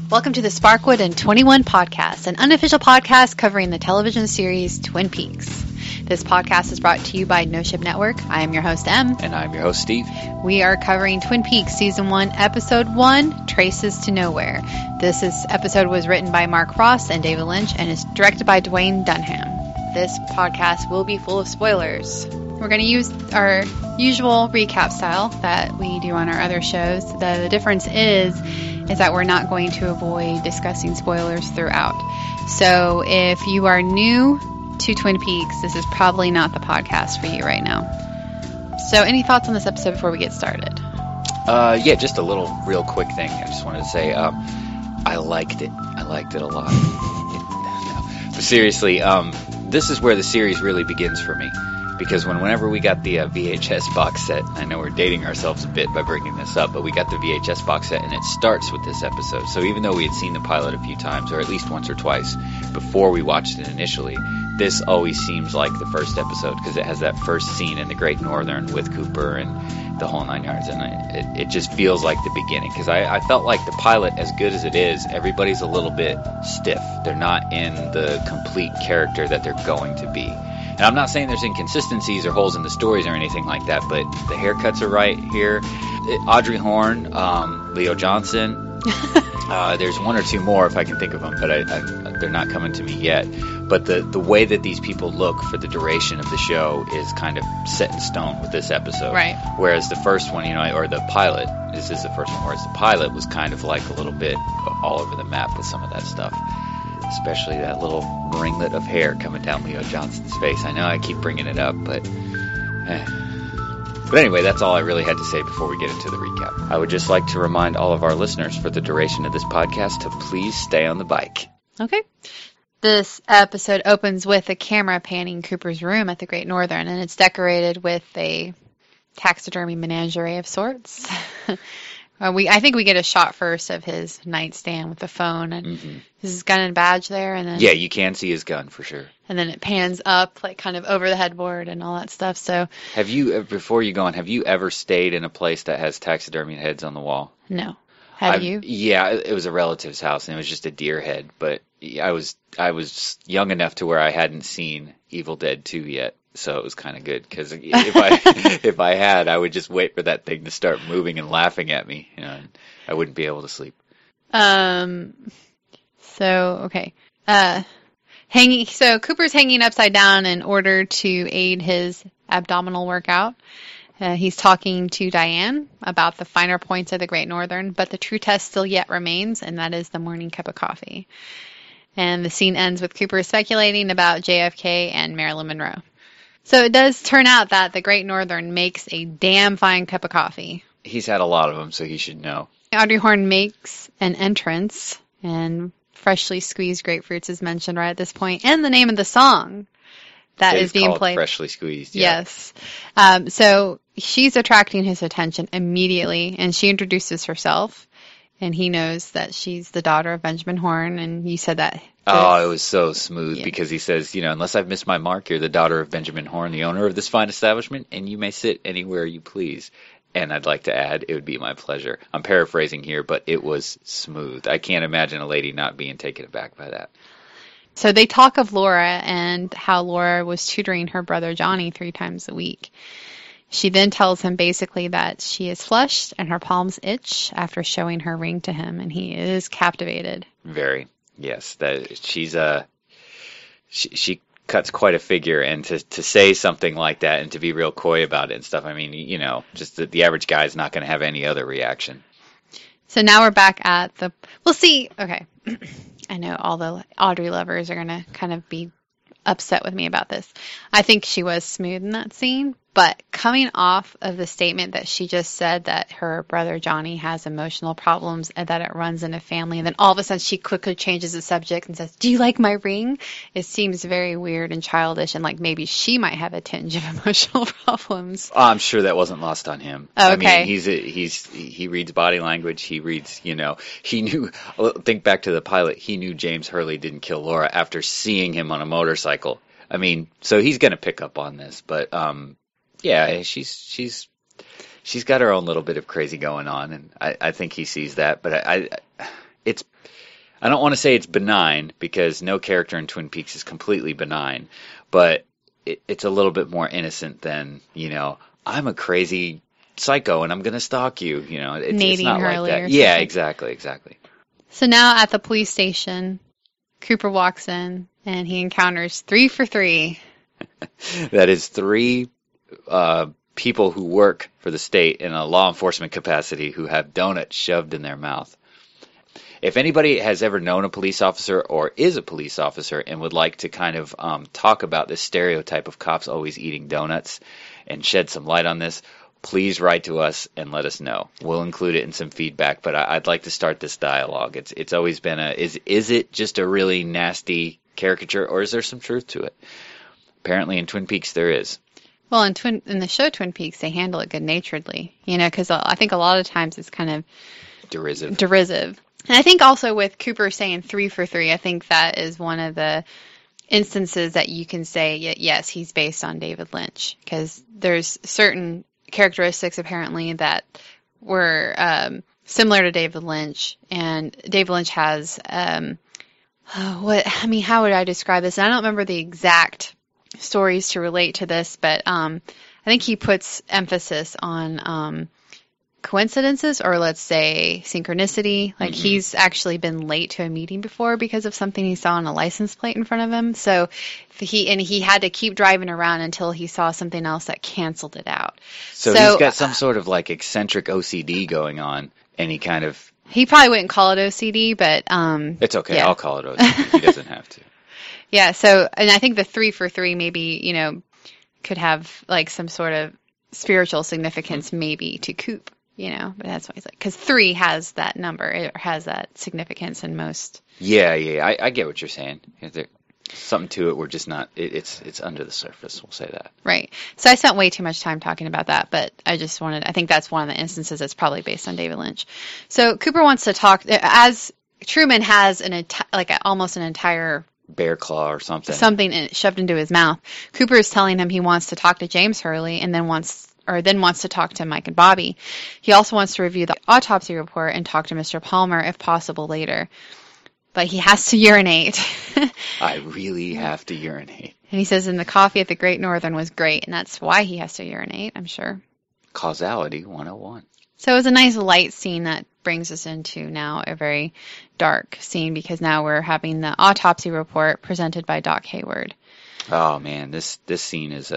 Welcome to the Sparkwood and 21 podcast, an unofficial podcast covering the television series Twin Peaks. This podcast is brought to you by No Ship Network. I am your host, Em. And I'm your host, Steve. We are covering Twin Peaks Season 1, Episode 1, Traces to Nowhere. This episode was written by Mark Frost and David Lynch and is directed by Dwayne Dunham. This podcast will be full of spoilers. We're going to use our usual recap style that we do on our other shows. The difference is that we're not going to avoid discussing spoilers throughout. So if you are new to Twin Peaks, this is probably not the podcast for you right now. So any thoughts on this episode before we get started? Yeah, just a little real quick thing. I just wanted to say I liked it. I liked it a lot. No. But seriously, this is where the series really begins for me. Because whenever we got the VHS box set, I know we're dating ourselves a bit by bringing this up, but we got the VHS box set, and it starts with this episode. So even though we had seen the pilot a few times, or at least once or twice, before we watched it initially, this always seems like the first episode, because it has that first scene in the Great Northern with Cooper and the whole nine yards, and it just feels like the beginning. Because I felt like the pilot, as good as it is, everybody's a little bit stiff. They're not in the complete character that they're going to be. And I'm not saying there's inconsistencies or holes in the stories or anything like that, but the haircuts are right here. Audrey Horne, Leo Johnson. There's one or two more if I can think of them, but they're not coming to me yet. But the way that these people look for the duration of the show is kind of set in stone with this episode. Right. Whereas the first one, or the pilot, this is the first one, whereas the pilot was kind of like a little bit all over the map with some of that stuff. Especially that little ringlet of hair coming down Leo Johnson's face. I know I keep bringing it up, but anyway, that's all I really had to say before we get into the recap. I would just like to remind all of our listeners for the duration of this podcast to please stay on the bike. Okay. This episode opens with a camera panning Cooper's room at the Great Northern, and it's decorated with a taxidermy menagerie of sorts. I think we get a shot first of his nightstand with the phone and his gun and badge there, and then you can see his gun for sure. And then it pans up, like kind of over the headboard and all that stuff. So, have you, before you go on, have you ever stayed in a place that has taxidermy heads on the wall? No. Have you? Yeah, it was a relative's house, and it was just a deer head. But I was young enough to where I hadn't seen Evil Dead 2 yet. So it was kind of good, because if I had, I would just wait for that thing to start moving and laughing at me, and I wouldn't be able to sleep. So okay. So Cooper's hanging upside down in order to aid his abdominal workout. He's talking to Diane about the finer points of the Great Northern, but the true test still yet remains, and that is the morning cup of coffee. And the scene ends with Cooper speculating about JFK and Marilyn Monroe. So it does turn out that the Great Northern makes a damn fine cup of coffee. He's had a lot of them, so he should know. Audrey Horne makes an entrance, and freshly squeezed grapefruits is mentioned right at this point, and the name of the song that is being played. Freshly Squeezed, yeah. Yes. So she's attracting his attention immediately, and she introduces herself, and he knows that she's the daughter of Benjamin Horne, and you said that. Oh, it was so smooth, because he says, unless I've missed my mark, you're the daughter of Benjamin Horne, the owner of this fine establishment, and you may sit anywhere you please. And I'd like to add, it would be my pleasure. I'm paraphrasing here, but it was smooth. I can't imagine a lady not being taken aback by that. So they talk of Laura and how Laura was tutoring her brother Johnny 3 times a week. She then tells him basically that she is flushed and her palms itch after showing her ring to him, and he is captivated. Very. Yes, that she cuts quite a figure, and to say something like that and to be real coy about it and stuff, I mean, just the average guy is not going to have any other reaction. So now we're back at we'll see, okay, I know all the Audrey lovers are going to kind of be upset with me about this. I think she was smooth in that scene, but coming off of the statement that she just said that her brother Johnny has emotional problems and that it runs in a family, and then all of a sudden she quickly changes the subject and says, "Do you like my ring?" It seems very weird and childish, and like maybe she might have a tinge of emotional problems. I'm sure that wasn't lost on him. Oh, okay. I mean, he reads body language. He reads, he knew. Think back to the pilot. He knew James Hurley didn't kill Laura after seeing him on a motorcycle. I mean, so he's going to pick up on this, but yeah, she's got her own little bit of crazy going on, and I think he sees that. But I don't want to say it's benign, because no character in Twin Peaks is completely benign, but it's a little bit more innocent than, I'm a crazy psycho and I'm going to stalk you. It's not like that. Yeah, exactly. So now at the police station, Cooper walks in and he encounters 3 for 3. That is 3 people who work for the state in a law enforcement capacity who have donuts shoved in their mouth. If anybody has ever known a police officer or is a police officer and would like to kind of talk about this stereotype of cops always eating donuts and shed some light on this, please write to us and let us know. We'll include it in some feedback, but I'd like to start this dialogue. It's always been is it just a really nasty caricature, or is there some truth to it? Apparently in Twin Peaks there is. Well, in the show Twin Peaks, they handle it good-naturedly, because I think a lot of times it's kind of derisive. And I think also with Cooper saying 3 for 3, I think that is one of the instances that you can say, yes, he's based on David Lynch, because there's certain characteristics apparently that were similar to David Lynch, and David Lynch has how would I describe this? And I don't remember the exact stories to relate to this, but I think he puts emphasis on coincidences, or let's say synchronicity. Like he's actually been late to a meeting before because of something he saw on a license plate in front of him. So he had to keep driving around until he saw something else that canceled it out. So he's got some sort of like eccentric OCD going on, and he probably wouldn't call it OCD, but it's okay. Yeah. I'll call it OCD. He doesn't have to. Yeah. So, and I think the 3 for 3 maybe could have like some sort of spiritual significance maybe to Coop. But that's why he's like, because 3 has that number, it has that significance in most. Yeah, I get what you're saying. There's something to it. We're just not. It's under the surface. We'll say that. Right. So I spent way too much time talking about that, but I think that's one of the instances that's probably based on David Lynch. So Cooper wants to talk, as Truman has almost an entire bear claw or something shoved into his mouth. Cooper is telling him he wants to talk to James Hurley, and then wants to talk to Mike and Bobby. He also wants to review the autopsy report and talk to Mr. Palmer, if possible, later. But he has to urinate. I really have to urinate. And he says, the coffee at the Great Northern was great, and that's why he has to urinate, I'm sure. Causality 101. So it was a nice light scene that brings us into now a very dark scene, because now we're having the autopsy report presented by Doc Hayward. Oh, man, this scene is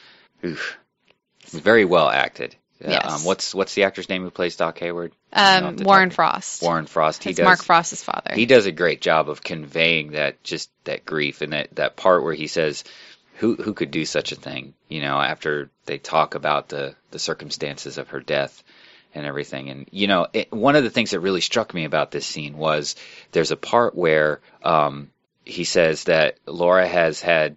very well acted. Yes. What's the actor's name who plays Doc Hayward? Warren Frost. Warren Frost. It's Mark Frost's father. He does a great job of conveying that grief, and that part where he says, "Who could do such a thing?" After they talk about the circumstances of her death and everything. And one of the things that really struck me about this scene was there's a part where he says that Laura has had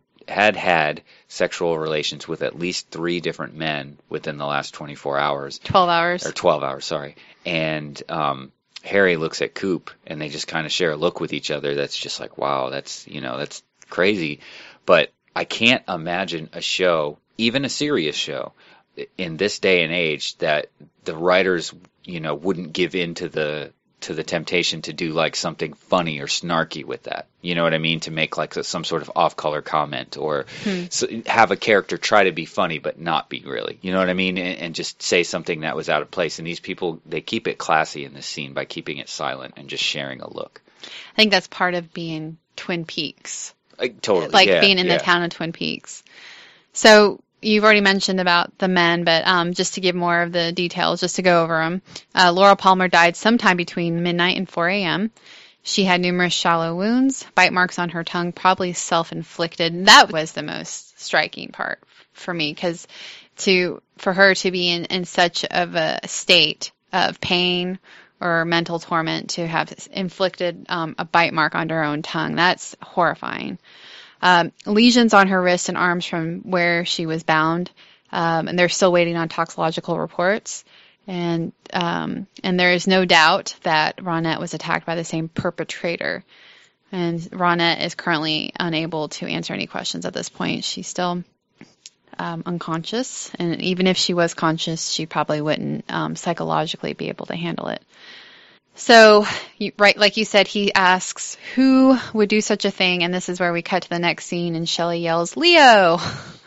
sexual relations with at least 3 different men within the last 24 hours. 12 hours. Or 12 hours, sorry. And Harry looks at Coop, and they just kind of share a look with each other that's just like, wow, that's crazy. But I can't imagine a show, even a serious show, in this day and age that the writers, wouldn't give in to the temptation to do like something funny or snarky with that. You know what I mean? To make like some sort of off-color comment, or have a character try to be funny but not be really. You know what I mean? And just say something that was out of place. And these people, they keep it classy in this scene by keeping it silent and just sharing a look. I think that's part of being Twin Peaks. Totally. Like being in the town of Twin Peaks. So you've already mentioned about the men, but just to give more of the details, just to go over them. Laura Palmer died sometime between midnight and 4 a.m. She had numerous shallow wounds, bite marks on her tongue, probably self-inflicted. That was the most striking part for me, because for her to be in such of a state of pain or mental torment, to have inflicted a bite mark on her own tongue, that's horrifying. Lesions on her wrists and arms from where she was bound, and they're still waiting on toxicological reports. And there is no doubt that Ronette was attacked by the same perpetrator. And Ronette is currently unable to answer any questions at this point. She's still unconscious, and even if she was conscious, she probably wouldn't psychologically be able to handle it. So, right, like you said, he asks, who would do such a thing? And this is where we cut to the next scene, and Shelley yells, Leo!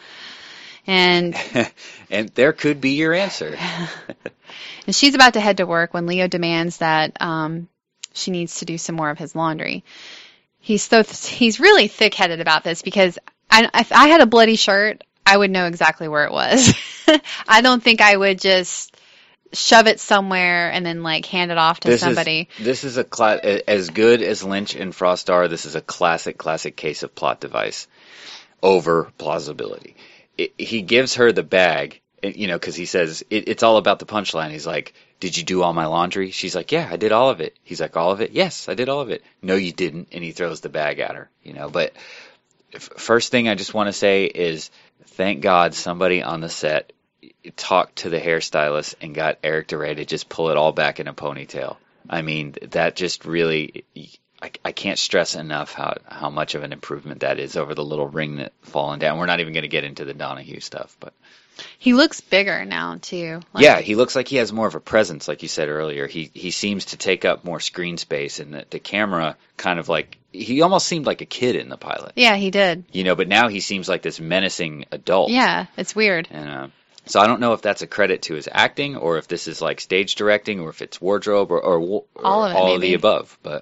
And and there could be your answer. And she's about to head to work when Leo demands that she needs to do some more of his laundry. He's really thick-headed about this, because if I had a bloody shirt, I would know exactly where it was. I don't think I would just shove it somewhere and then like hand it off to somebody. This is as good as Lynch and Frost are. This is a classic case of plot device over plausibility. He gives her the bag, because he says it's all about the punchline. He's like, "Did you do all my laundry?" She's like, "Yeah, I did all of it." He's like, "All of it?" "Yes, I did all of it." "No, you didn't." And he throws the bag at her. But first thing I just want to say is, thank God somebody on the set talked to the hairstylist and got Eric DeRay to just pull it all back in a ponytail. I mean, that just really, I can't stress enough how much of an improvement that is over the little ring that fallen down. We're not even going to get into the Donahue stuff, but he looks bigger now too. Yeah, he looks like he has more of a presence, like you said earlier. He seems to take up more screen space, and the camera kind of like, he almost seemed like a kid in the pilot. Yeah, he did. But now he seems like this menacing adult. Yeah, it's weird. And so I don't know if that's a credit to his acting, or if this is like stage directing, or if it's wardrobe, or all of the above. But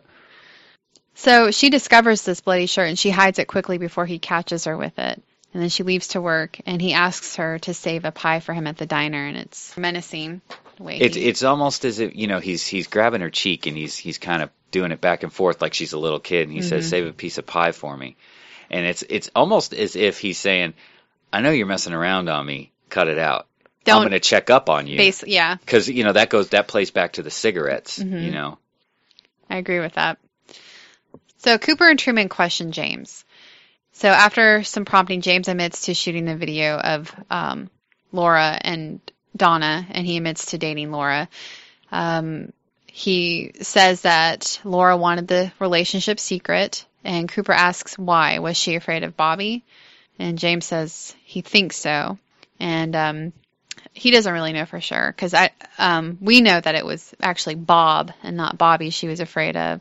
so she discovers this bloody shirt, and she hides it quickly before he catches her with it. And then she leaves to work, and he asks her to save a pie for him at the diner, and it's menacing. It's almost as if he's grabbing her cheek, and he's kind of doing it back and forth like she's a little kid, and he says, "Save a piece of pie for me," and it's almost as if he's saying, "I know you're messing around on me. Cut it out. I'm going to check up on you." Yeah. Because that plays back to the cigarettes. I agree with that. So Cooper and Truman question James. So after some prompting, James admits to shooting the video of Laura and Donna, and he admits to dating Laura. He says that Laura wanted the relationship secret, and Cooper asks why. Was she afraid of Bobby? And James says he thinks so. And he doesn't really know for sure, because we know that it was actually Bob and not Bobby she was afraid of.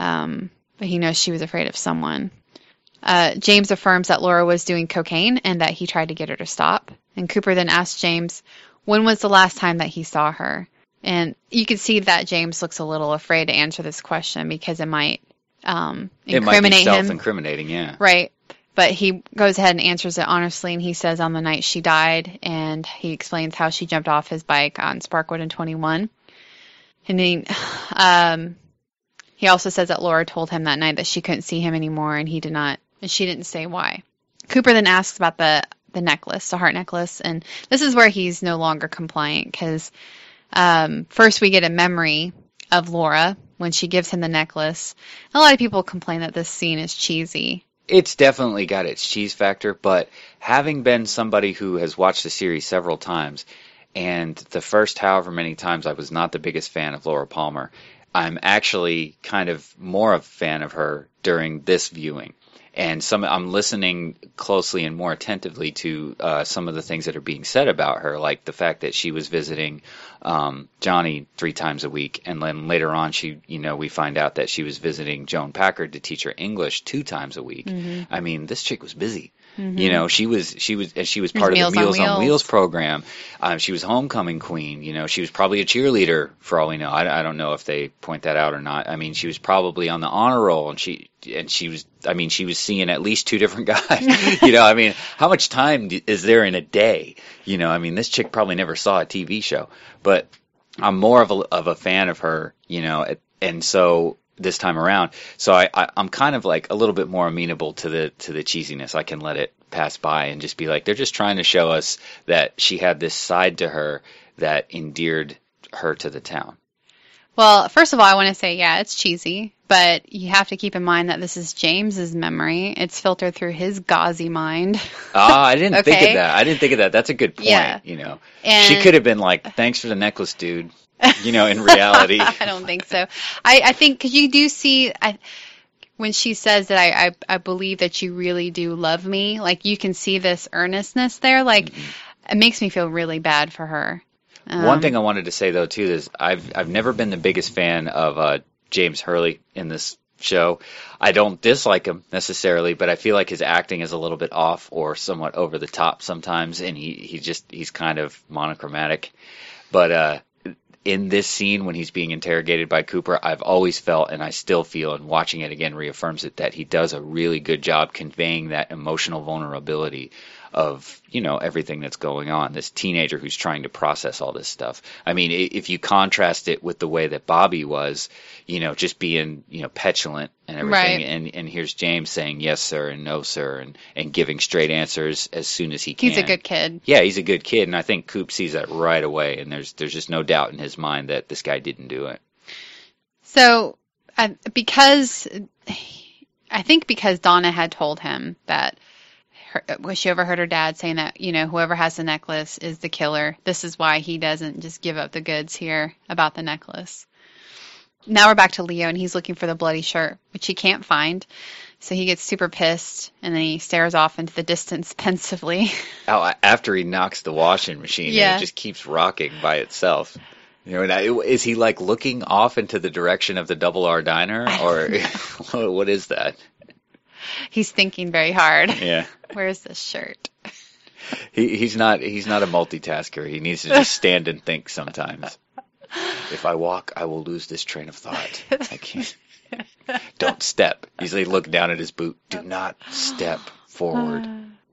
But he knows she was afraid of someone. James affirms that Laura was doing cocaine and that he tried to get her to stop. And Cooper then asks James, when was the last time that he saw her? And you can see that James looks a little afraid to answer this question, because it might incriminate him. Self-incriminating, yeah. Right. But he goes ahead and answers it honestly, and he says on the night she died, and he explains how she jumped off his bike on Sparkwood in 21. And then he also says that Laura told him that night that she couldn't see him anymore, and she didn't say why. Cooper then asks about the necklace, the heart necklace, and this is where he's no longer compliant, because first we get a memory of Laura when she gives him the necklace. A lot of people complain that this scene is cheesy. It's definitely got its cheese factor, but having been somebody who has watched the series several times, and the first however many times I was not the biggest fan of Laura Palmer, I'm actually kind of more of a fan of her during this viewing. And I'm listening closely and more attentively to some of the things that are being said about her, like the fact that she was visiting Johnny 3 times a week, and then later on we find out that she was visiting Joan Packard to teach her English 2 times a week. Mm-hmm. I mean, this chick was busy. Mm-hmm. She was part of the Meals on Wheels program. She was homecoming queen. She was probably a cheerleader for all we know. I don't know if they point that out or not. I mean, she was probably on the honor roll, and she was seeing at least 2 different guys. I mean, how much time is there in a day? I mean, this chick probably never saw a TV show, but I'm more of a fan of her, and so this time around. So I'm kind of like a little bit more amenable to the cheesiness. I can let it pass by and just be like, they're just trying to show us that she had this side to her that endeared her to the town. Well, first of all, I want to say, yeah, it's cheesy, but you have to keep in mind that this is James's memory. It's filtered through his gauzy mind. I didn't think of that. I didn't think of that. That's a good point. Yeah. And she could have been like, thanks for the necklace, dude. In reality. I don't think so. I think, because you do see, when she says that I believe that you really do love me, like you can see this earnestness there. Like, It makes me feel really bad for her. One thing I wanted to say though too is I've never been the biggest fan of James Hurley in this show. I don't dislike him necessarily, but I feel like his acting is a little bit off or somewhat over the top sometimes, and he's kind of monochromatic. But in this scene when he's being interrogated by Cooper, I've always felt, and I still feel, and watching it again reaffirms it, that he does a really good job conveying that emotional vulnerability of, everything that's going on. This teenager who's trying to process all this stuff. I mean, if you contrast it with the way that Bobby was, just being, petulant and everything, right. and here's James saying yes, sir, and no, sir, and giving straight answers as soon as he can. He's a good kid. Yeah, he's a good kid, and I think Coop sees that right away, and there's just no doubt in his mind that this guy didn't do it. So, because Donna had told him that she overheard her dad saying that, whoever has the necklace is the killer. This is why he doesn't just give up the goods here about the necklace. Now we're back to Leo, and he's looking for the bloody shirt, which he can't find. So he gets super pissed, and then he stares off into the distance pensively. Oh, after he knocks the washing machine, yeah. And it just keeps rocking by itself. Is he like looking off into the direction of the Double R Diner, or what is that? He's thinking very hard. Yeah. Where's this shirt? He's not a multitasker. He needs to just stand and think sometimes. If I walk, I will lose this train of thought. I can't. Don't step. He's like looking down at his boot. Do not step forward.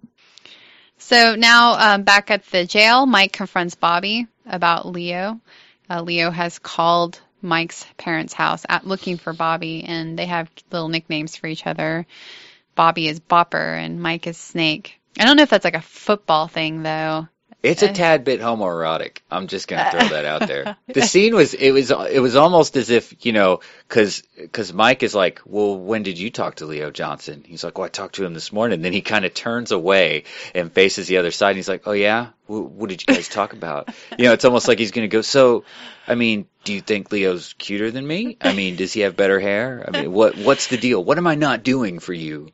So now back at the jail, Mike confronts Bobby about Leo. Leo has called Mike's parents' house looking for Bobby, and they have little nicknames for each other. Bobby is Bopper, and Mike is Snake. I don't know if that's like a football thing, though. It's a tad bit homoerotic. I'm just going to throw that out there. The scene was almost as if, because Mike is like, well, when did you talk to Leo Johnson? He's like, well, I talked to him this morning. Then he kind of turns away and faces the other side. And he's like, oh, yeah? What did you guys talk about? It's almost like he's going to go, so, I mean, do you think Leo's cuter than me? I mean, does he have better hair? I mean, what's the deal? What am I not doing for you?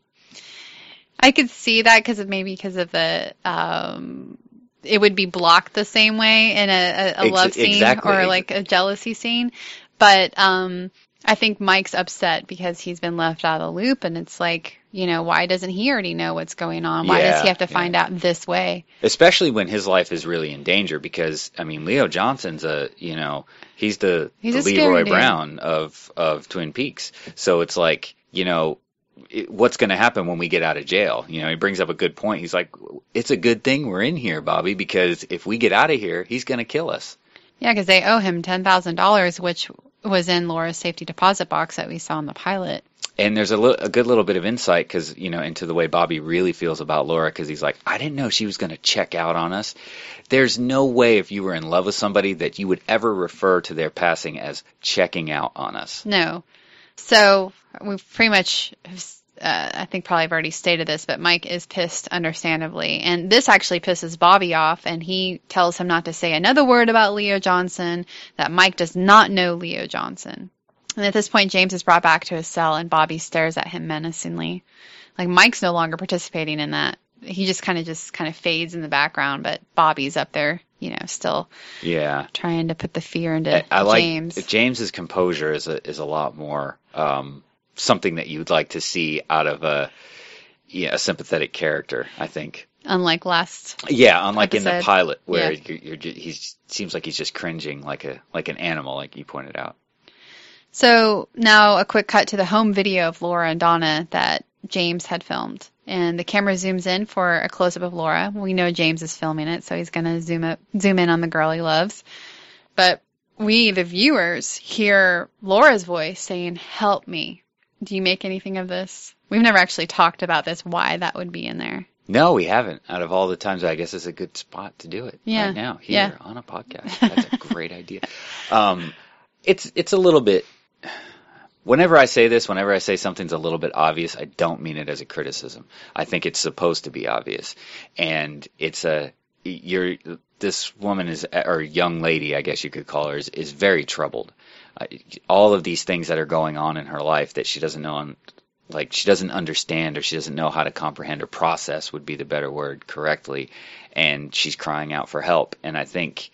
I could see that because of the it would be blocked the same way in a love scene exactly. Or like a jealousy scene. But I think Mike's upset because he's been left out of the loop, and it's like, why doesn't he already know what's going on? Why does he have to find out this way? Especially when his life is really in danger, because, I mean, Leo Johnson's he's the Leroy Brown of Twin Peaks. So it's like, what's going to happen when we get out of jail? He brings up a good point. He's like, it's a good thing we're in here, Bobby, because if we get out of here, he's going to kill us. Yeah, because they owe him $10,000, which was in Laura's safety deposit box that we saw in the pilot. And there's a good little bit of insight because, into the way Bobby really feels about Laura, because he's like, I didn't know she was going to check out on us. There's no way if you were in love with somebody that you would ever refer to their passing as checking out on us. No. So we've pretty much, I think probably I've already stated this, but Mike is pissed, understandably. And this actually pisses Bobby off, and he tells him not to say another word about Leo Johnson, that Mike does not know Leo Johnson. And at this point, James is brought back to his cell, and Bobby stares at him menacingly. Like, Mike's no longer participating in that. He just kind of fades in the background, but Bobby's up there, still trying to put the fear into James. James's composure is a lot more something that you'd like to see out of a sympathetic character, I think. Unlike last unlike episode. In the pilot, where he seems like he's just cringing like an animal, like you pointed out. So now a quick cut to the home video of Laura and Donna that James had filmed. And the camera zooms in for a close-up of Laura. We know James is filming it, so he's going to zoom in on the girl he loves. But we, the viewers, hear Laura's voice saying, "Help me." Do you make anything of this? We've never actually talked about this, why that would be in there. No, we haven't. Out of all the times, I guess it's a good spot to do it right now, here on a podcast. That's a great idea. It's a little bit... Whenever I say something's a little bit obvious, I don't mean it as a criticism. I think it's supposed to be obvious. And this woman is, or young lady, I guess you could call her, is very troubled. All of these things that are going on in her life that she doesn't know like she doesn't understand, or she doesn't know how to comprehend or process would be the better word, correctly, and she's crying out for help. And I think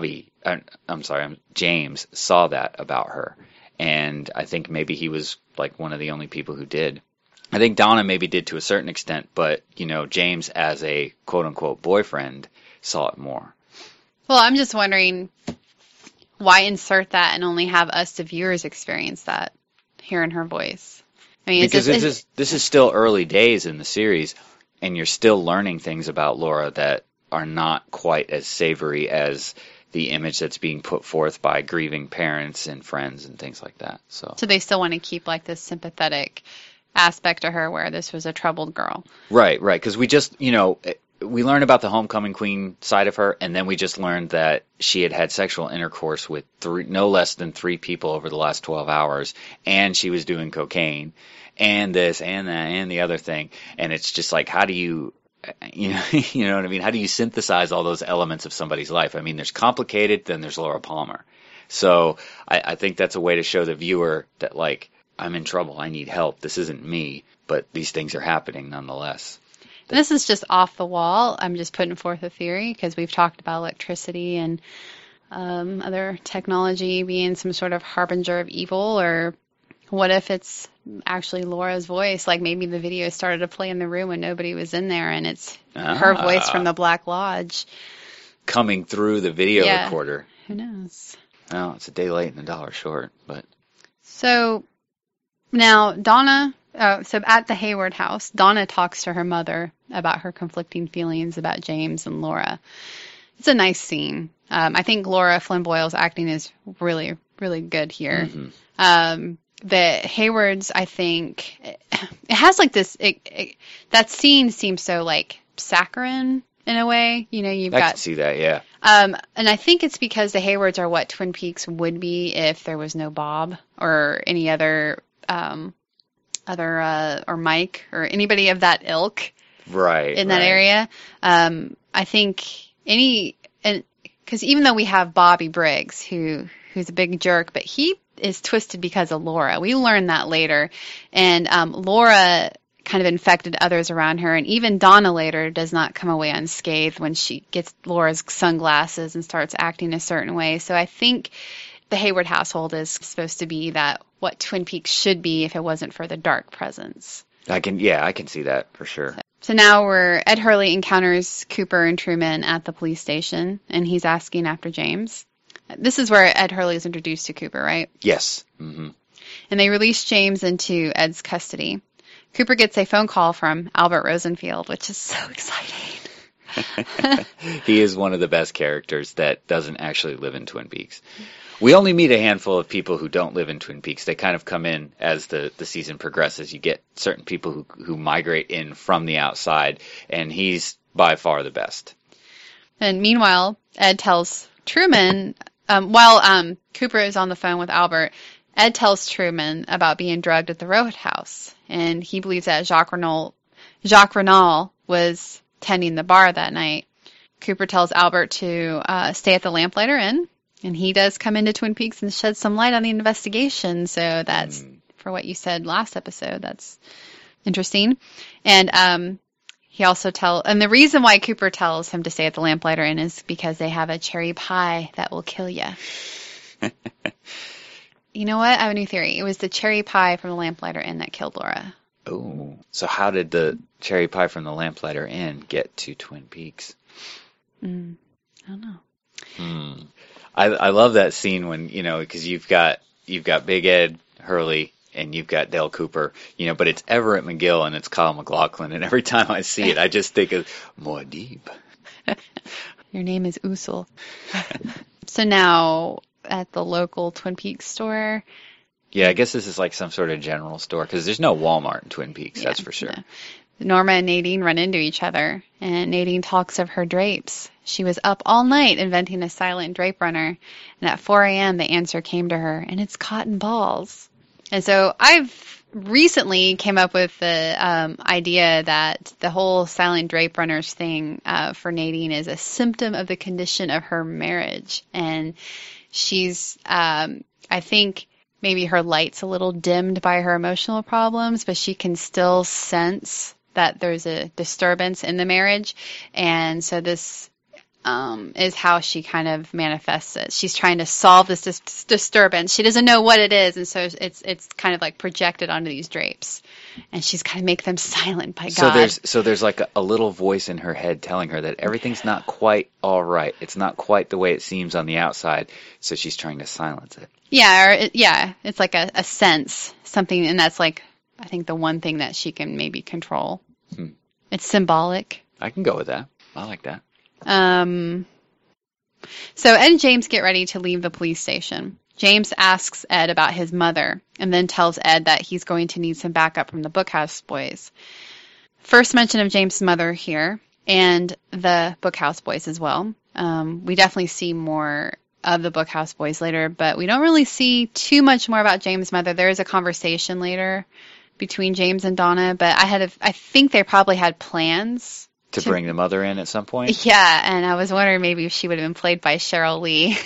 James saw that about her, and I think maybe he was like one of the only people who did. I think Donna maybe did to a certain extent, but James, as a quote unquote boyfriend, saw it more. Well, I'm just wondering, why insert that and only have us, the viewers, experience that, hearing her voice? I mean, because this is still early days in the series, and you're still learning things about Laura that are not quite as savory as the image that's being put forth by grieving parents and friends and things like that. So they still want to keep like this sympathetic aspect to her, where this was a troubled girl. Right. Because we just, we learned about the homecoming queen side of her, and then we just learned that she had sexual intercourse with no less than 3 people over the last 12 hours, and she was doing cocaine, and this, and that, and the other thing. And it's just like, how do you, you know what I mean? How do you synthesize all those elements of somebody's life? I mean, there's complicated, then there's Laura Palmer. So I think that's a way to show the viewer that, like, I'm in trouble, I need help, this isn't me, but these things are happening nonetheless. This is just off the wall. I'm just putting forth a theory, because we've talked about electricity and other technology being some sort of harbinger of evil. Or what if it's actually Laura's voice? Like, maybe the video started to play in the room when nobody was in there, and it's her voice from the Black Lodge coming through the video recorder. Who knows? Well, it's a day late and a dollar short, but... So, now, Donna... so at the Hayward house, Donna talks to her mother about her conflicting feelings about James and Laura. It's a nice scene. I think Laura Flynn Boyle's acting is really, really good here. Mm-hmm. The Haywards, I think, it has like this, that scene seems so like saccharine in a way. I can see that, yeah. And I think it's because the Haywards are what Twin Peaks would be if there was no Bob or any other, or Mike or anybody of that ilk, right, in that area. I think because even though we have Bobby Briggs, who's a big jerk, but he is twisted because of Laura. We learn that later, and Laura kind of infected others around her, and even Donna later does not come away unscathed when she gets Laura's sunglasses and starts acting a certain way. So I think the Hayward household is supposed to be what Twin Peaks should be if it wasn't for the dark presence. I can see that for sure. So now Ed Hurley encounters Cooper and Truman at the police station, and he's asking after James. This is where Ed Hurley is introduced to Cooper, right? Yes. Mm-hmm. And they release James into Ed's custody. Cooper gets a phone call from Albert Rosenfield, which is so exciting. He is one of the best characters that doesn't actually live in Twin Peaks. We only meet a handful of people who don't live in Twin Peaks. They kind of come in as the season progresses. You get certain people who migrate in from the outside, and he's by far the best. And meanwhile, Ed tells Truman, while Cooper is on the phone with Albert, Ed tells Truman about being drugged at the Roadhouse, and he believes that Jacques Renault was tending the bar that night. Cooper tells Albert to stay at the Lamplighter Inn, and he does come into Twin Peaks and shed some light on the investigation. So that's, for what you said last episode, that's interesting. And he also and the reason why Cooper tells him to stay at the Lamplighter Inn is because they have a cherry pie that will kill you. You know what? I have a new theory. It was the cherry pie from the Lamplighter Inn that killed Laura. Oh, so how did the cherry pie from the Lamplighter Inn get to Twin Peaks? I don't know. I love that scene when, because you've got Big Ed Hurley and you've got Dale Cooper, but it's Everett McGill and it's Kyle MacLachlan, and every time I see it, I just think of Muad'Dib. Your name is Usul. So now at the local Twin Peaks store. Yeah, I guess this is like some sort of general store, because there's no Walmart in Twin Peaks, that's for sure. No. Norma and Nadine run into each other, and Nadine talks of her drapes. She was up all night inventing a silent drape runner, and at 4 a.m. the answer came to her, and it's cotton balls. And so I've recently came up with the idea that the whole silent drape runners thing for Nadine is a symptom of the condition of her marriage. And she's, I think, maybe her light's a little dimmed by her emotional problems, but she can still sense that there's a disturbance in the marriage. And so this is how she kind of manifests it. She's trying to solve this disturbance. She doesn't know what it is, and so it's kind of like projected onto these drapes, and she's got to make them silent by God. So there's like a little voice in her head telling her that everything's not quite all right. It's not quite the way it seems on the outside, so she's trying to silence it. Yeah, it's like a sense, something, and that's like, I think the one thing that she can maybe control. It's symbolic. I can go with that. I like that. So Ed and James get ready to leave the police station. James asks Ed about his mother and then tells Ed that he's going to need some backup from the Bookhouse Boys. First mention of James' mother here and the Bookhouse Boys as well. We definitely see more of the Bookhouse Boys later, but we don't really see too much more about James' mother. There is a conversation later between James and Donna, but I think they probably had plans to bring the mother in at some point? Yeah, and I was wondering maybe if she would have been played by Cheryl Lee.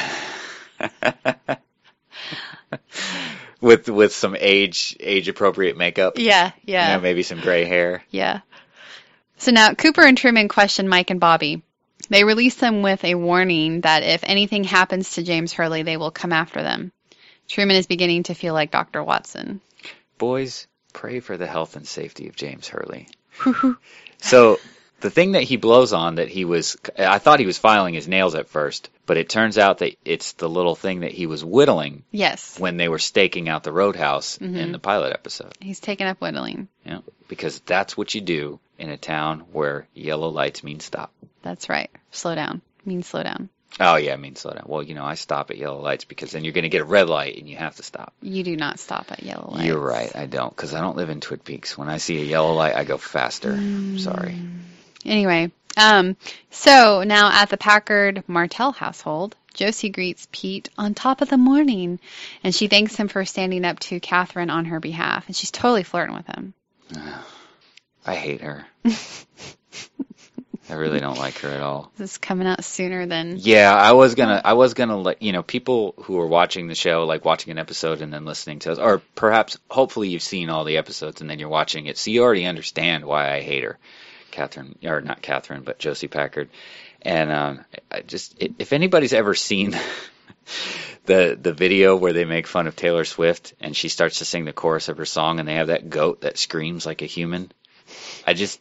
with some age appropriate makeup. Yeah. You know, maybe some gray hair. Yeah. So now Cooper and Truman question Mike and Bobby. They release them with a warning that if anything happens to James Hurley, they will come after them. Truman is beginning to feel like Dr. Watson. Boys, pray for the health and safety of James Hurley. So the thing that he blows on that I thought he was filing his nails at first, but it turns out that it's the little thing that he was whittling. Yes. When they were staking out the roadhouse in the pilot episode. He's taken up whittling. Yeah, because that's what you do in a town where yellow lights mean stop. That's right. Slow down. Means slow down. Oh, yeah, slow down. Well, I stop at yellow lights because then you're going to get a red light and you have to stop. You do not stop at yellow lights. You're right. I don't, because I don't live in Twin Peaks. When I see a yellow light, I go faster. Sorry. Anyway, so now at the Packard Martell household, Josie greets Pete on top of the morning, and she thanks him for standing up to Catherine on her behalf, and she's totally flirting with him. I hate her. I really don't like her at all. This is coming out sooner than... Yeah, I was gonna let, people who are watching the show, like watching an episode and then listening to us, or perhaps, hopefully you've seen all the episodes and then you're watching it, so you already understand why I hate her. Not Catherine, but Josie Packard. And if anybody's ever seen the video where they make fun of Taylor Swift and she starts to sing the chorus of her song and they have that goat that screams like a human, I just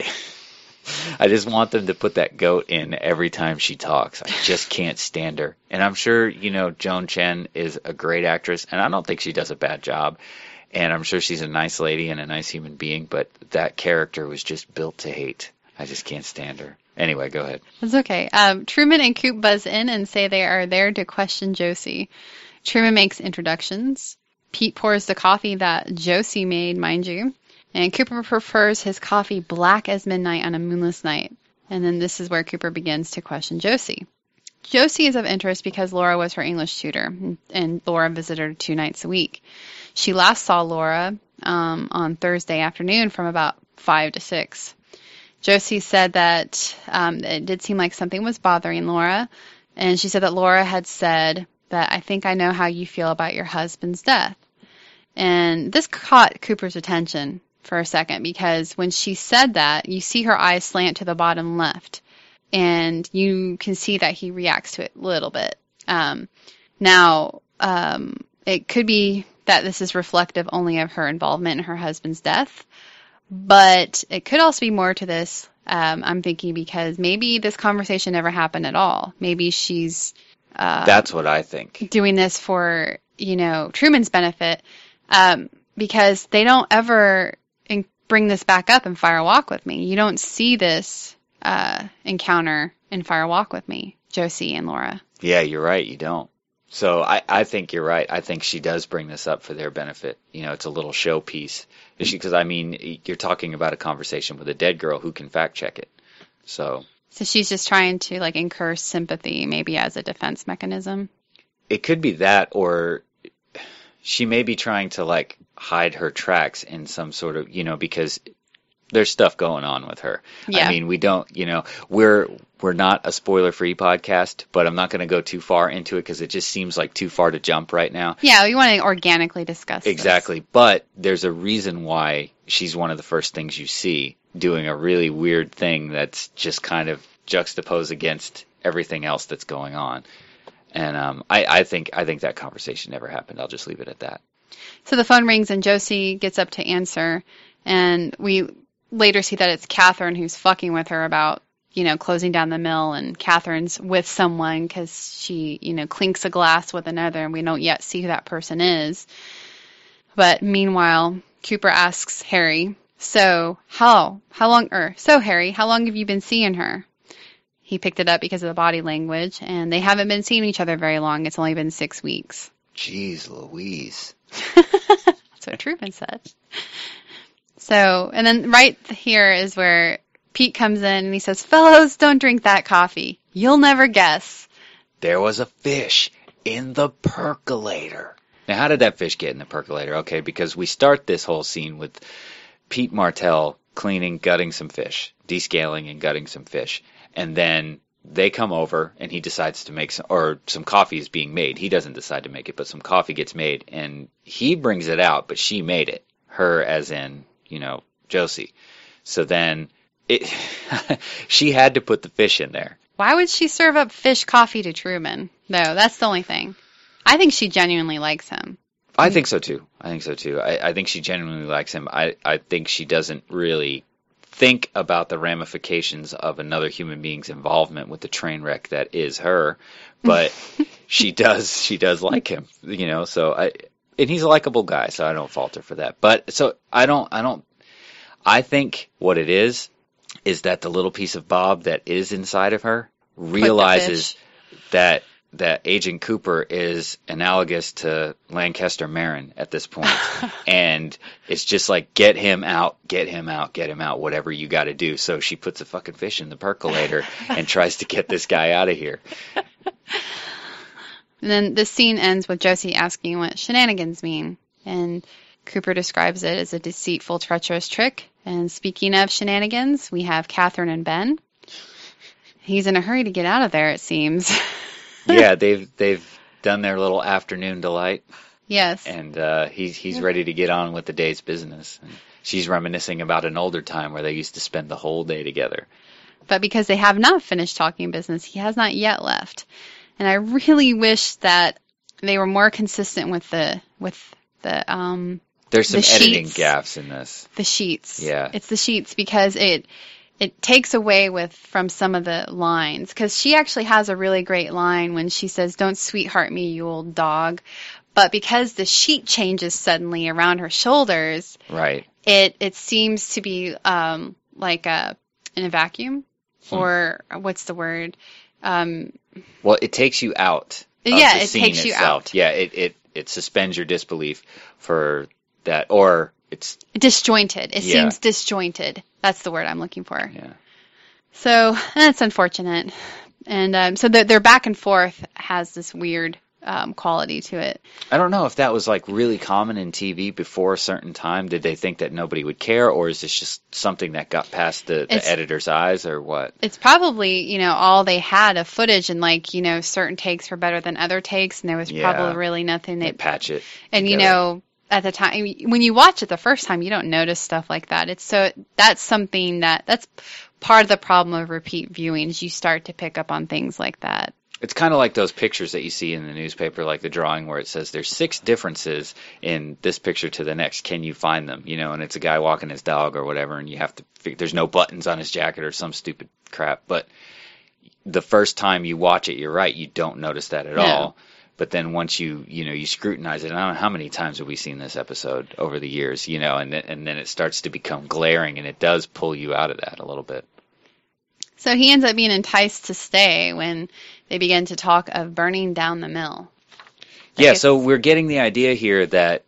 want them to put that goat in every time she talks. I just can't stand her. And I'm sure, Joan Chen is a great actress, and I don't think she does a bad job. And I'm sure she's a nice lady and a nice human being, but that character was just built to hate. I just can't stand her. Anyway, go ahead. That's okay. Truman and Coop buzz in and say they are there to question Josie. Truman makes introductions. Pete pours the coffee that Josie made, mind you. And Cooper prefers his coffee black as midnight on a moonless night. And then this is where Cooper begins to question Josie. Josie is of interest because Laura was her English tutor, and Laura visited her 2 nights a week. She last saw Laura on Thursday afternoon from about 5 to 6. Josie said that it did seem like something was bothering Laura, and she said that Laura had said that, "I think I know how you feel about your husband's death." And this caught Cooper's attention for a second, because when she said that, you see her eyes slant to the bottom left, and you can see that he reacts to it a little bit. It could be that this is reflective only of her involvement in her husband's death, but it could also be more to this, I'm thinking, because maybe this conversation never happened at all. Maybe she's that's what I think. Doing this for, Truman's benefit, because they don't ever bring this back up in Fire Walk with Me. You don't see this encounter in Fire Walk with Me, Josie and Laura. Yeah, you're right. You don't. So I think you're right. I think she does bring this up for their benefit. It's a little showpiece. Because, you're talking about a conversation with a dead girl who can fact check it. So she's just trying to, incur sympathy, maybe as a defense mechanism? It could be that, or she may be trying to, hide her tracks in some sort of, because there's stuff going on with her. Yeah. I mean, we don't, we're not a spoiler-free podcast, but I'm not going to go too far into it because it just seems like too far to jump right now. Yeah, we want to organically discuss Exactly. this. But there's a reason why she's one of the first things you see doing a really weird thing that's just kind of juxtaposed against everything else that's going on. And I think that conversation never happened. I'll just leave it at that. So the phone rings and Josie gets up to answer, and we later see that it's Catherine who's fucking with her about, closing down the mill, and Catherine's with someone because she, clinks a glass with another, and we don't yet see who that person is. But meanwhile, Cooper asks Harry, Harry, how long have you been seeing her? He picked it up because of the body language, and they haven't been seeing each other very long. It's only been 6 weeks. Jeez Louise. That's what Truman said. So, and then right here is where Pete comes in and he says, fellows, don't drink that coffee. You'll never guess. There was a fish in the percolator. Now, how did that fish get in the percolator? Okay, because we start this whole scene with Pete Martell gutting some fish, descaling and gutting some fish. And then they come over and he decides to make some coffee is being made. He doesn't decide to make it, but some coffee gets made and he brings it out, but she made it. Her as in, Josie. So then she had to put the fish in there. Why would she serve up fish coffee to Truman? No, that's the only thing. I think she genuinely likes him. I think so too. I think she genuinely likes him. I think she doesn't really think about the ramifications of another human being's involvement with the train wreck that is her, but she does like him, so and he's a likable guy, so I don't fault her for that. But so I think what it is that the little piece of Bob that is inside of her realizes that Agent Cooper is analogous to Lancaster Marin at this point. And it's just like, get him out, whatever you got to do. So she puts a fucking fish in the percolator and tries to get this guy out of here. And then the scene ends with Josie asking what shenanigans mean. And Cooper describes it as a deceitful, treacherous trick. And speaking of shenanigans, we have Catherine and Ben. He's in a hurry to get out of there, it seems. Yeah, they've done their little afternoon delight. Yes. And he's ready to get on with the day's business. And she's reminiscing about an older time where they used to spend the whole day together. But because they have not finished talking business, he has not yet left. And I really wish that they were more consistent with the there's some the editing sheets. gaffes in this. The sheets. Yeah. It's the sheets because it takes away from some of the lines. Because she actually has a really great line when she says, "Don't sweetheart me, you old dog." But because the sheet changes suddenly around her shoulders, right? It seems to be like in a vacuum, or what's the word? Well, it takes you out. Yeah, the it scene takes you itself. out. Yeah, it suspends your disbelief for that, or it's disjointed. It yeah. seems disjointed. That's the word I'm looking for. Yeah. So that's unfortunate. And so their back and forth has this weird quality to it. I don't know if that was like really common in TV before a certain time. Did they think that nobody would care, or is this just something that got past the editor's eyes, or what? It's probably, all they had of footage, and certain takes were better than other takes, and there was probably really nothing they patch it. And together. At the time, when you watch it the first time, you don't notice stuff like that. That's something that's part of the problem of repeat viewings. You start to pick up on things like that. It's kind of like those pictures that you see in the newspaper, like the drawing where it says there's 6 differences in this picture to the next. Can you find them? And it's a guy walking his dog or whatever, and you have to figure there's no buttons on his jacket or some stupid crap. But the first time you watch it, you're right, you don't notice that at all. But then once you scrutinize it, I don't know how many times have we seen this episode over the years, and then it starts to become glaring, and it does pull you out of that a little bit. So he ends up being enticed to stay when they begin to talk of burning down the mill. Yeah, so we're getting the idea here that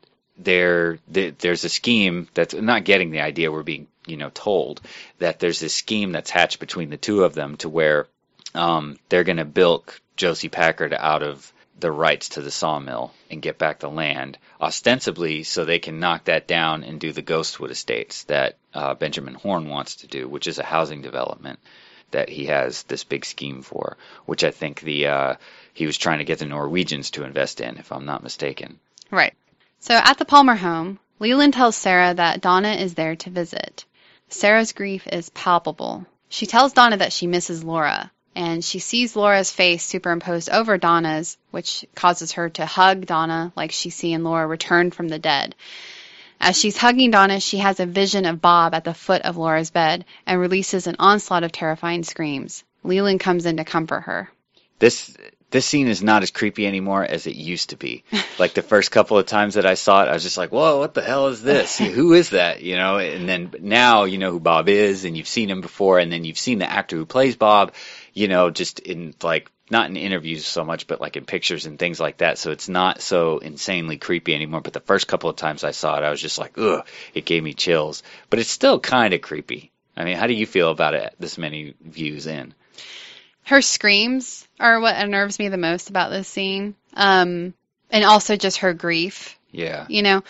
there's a scheme that's not getting the idea. We're being, told that there's this scheme that's hatched between the two of them to where they're going to bilk Josie Packard out of the rights to the sawmill and get back the land, ostensibly so they can knock that down and do the Ghostwood Estates that Benjamin Horne wants to do, which is a housing development that he has this big scheme for, which I think he was trying to get the Norwegians to invest in, if I'm not mistaken. Right. So at the Palmer home, Leland tells Sarah that Donna is there to visit. Sarah's grief is palpable. She tells Donna that she misses Laura, and she sees Laura's face superimposed over Donna's, which causes her to hug Donna like she's seeing Laura return from the dead. As she's hugging Donna, she has a vision of Bob at the foot of Laura's bed and releases an onslaught of terrifying screams. Leland comes in to comfort her. This scene is not as creepy anymore as it used to be. Like the first couple of times that I saw it, I was just like, whoa, what the hell is this? Who is that? You know, and then now you know who Bob is, and you've seen him before, and then you've seen the actor who plays Bob, you know, just in like, not in interviews so much, but like in pictures and things like that. So it's not so insanely creepy anymore. But the first couple of times I saw it, I was just like, ugh, it gave me chills. But it's still kind of creepy. I mean, how do you feel about it this many views in? Her screams are what unnerves me the most about this scene. And also just her grief. Yeah. You know,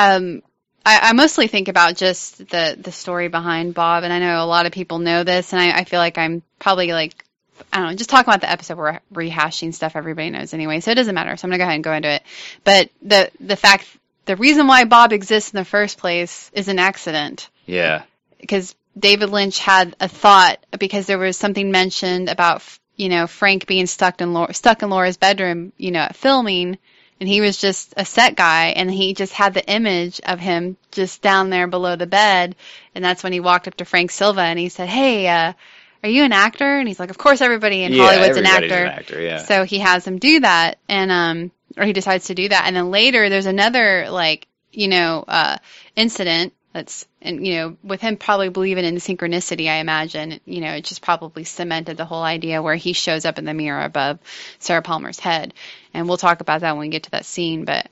I mostly think about just the story behind Bob, and I know a lot of people know this, and I feel like I'm probably like, I don't know, just talking about the episode, we're rehashing stuff everybody knows anyway, so it doesn't matter. So I'm going to go ahead and go into it. But the reason why Bob exists in the first place is an accident. Yeah. Because David Lynch had a thought, because there was something mentioned about, you know, Frank being stuck in Laura's bedroom, you know, at filming, and he was just a set guy, and he just had the image of him just down there below the bed, and that's when he walked up to Frank Silva and he said, hey, are you an actor? And he's like, of course everybody in Hollywood's an actor. Yeah. So he has him do that, and or he decides to do that, and then later there's another, like, you know, incident that's, and, you know, with him probably believing in synchronicity, I imagine, you know, it just probably cemented the whole idea where he shows up in the mirror above Sarah Palmer's head. And we'll talk about that when we get to that scene. But,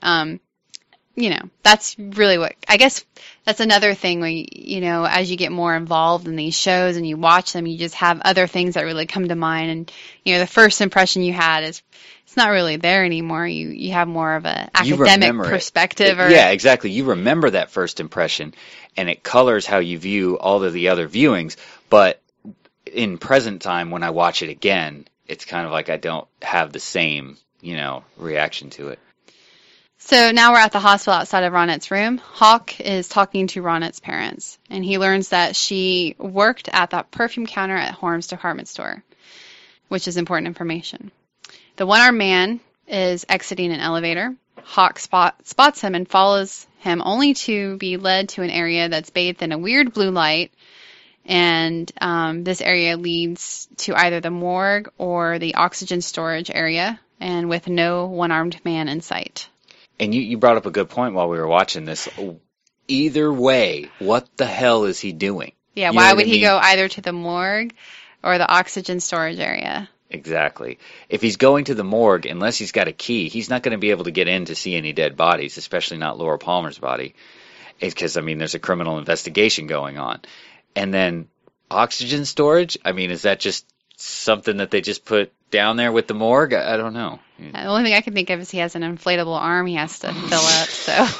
you know, that's really what, I guess that's another thing where, you know, as you get more involved in these shows and you watch them, you just have other things that really come to mind. And, you know, the first impression you had is, it's not really there anymore. You have more of an academic perspective. Yeah, exactly. You remember that first impression, and it colors how you view all of the other viewings. But in present time, when I watch it again, it's kind of like I don't have the same, you know, reaction to it. So now we're at the hospital outside of Ronette's room. Hawk is talking to Ronette's parents, and he learns that she worked at the perfume counter at Horne's department store, which is important information. The one-armed man is exiting an elevator. Hawk spots him and follows him, only to be led to an area that's bathed in a weird blue light. And this area leads to either the morgue or the oxygen storage area, and with no one-armed man in sight. And you brought up a good point while we were watching this. Either way, what the hell is he doing? Yeah, why would he go either to the morgue or the oxygen storage area? Exactly. If he's going to the morgue, unless he's got a key, he's not going to be able to get in to see any dead bodies, especially not Laura Palmer's body. Because, I mean, there's a criminal investigation going on. And then oxygen storage? I mean, is that just something that they just put down there with the morgue? I don't know. The only thing I can think of is he has an inflatable arm he has to fill up,